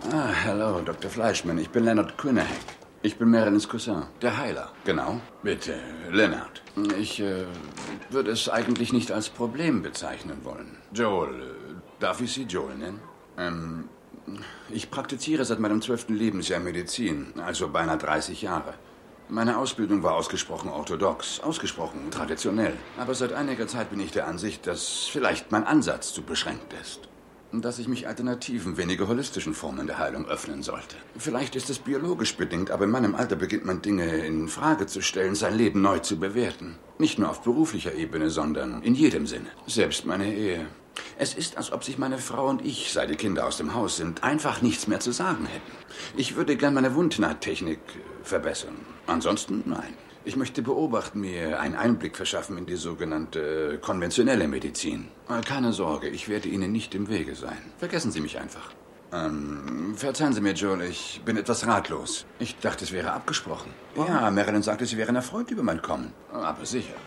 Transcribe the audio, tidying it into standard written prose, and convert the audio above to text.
Hallo, Dr. Fleischmann. Ich bin Leonard Quinnahack. Ich bin Marilyns Cousin, der Heiler. Genau. Bitte, Leonard. Ich würde es eigentlich nicht als Problem bezeichnen wollen. Joel, darf ich Sie Joel nennen? Ich praktiziere seit meinem 12. Lebensjahr Medizin, also beinahe 30 Jahre. Meine Ausbildung war ausgesprochen orthodox, ausgesprochen traditionell. Aber seit einiger Zeit bin ich der Ansicht, dass vielleicht mein Ansatz zu beschränkt ist. Dass ich mich alternativen, weniger holistischen Formen der Heilung öffnen sollte. Vielleicht ist es biologisch bedingt, aber in meinem Alter beginnt man Dinge in Frage zu stellen, sein Leben neu zu bewerten. Nicht nur auf beruflicher Ebene, sondern in jedem Sinne. Selbst meine Ehe. Es ist, als ob sich meine Frau und ich, seit die Kinder aus dem Haus sind, einfach nichts mehr zu sagen hätten. Ich würde gern meine Wundnahttechnik verbessern. Ansonsten nein. Ich möchte beobachten, mir einen Einblick verschaffen in die sogenannte konventionelle Medizin. Keine Sorge, ich werde Ihnen nicht im Wege sein. Vergessen Sie mich einfach. Verzeihen Sie mir, Joel, ich bin etwas ratlos. Ich dachte, es wäre abgesprochen. Ja, Marilyn sagte, Sie wären erfreut über mein Kommen. Aber sicher.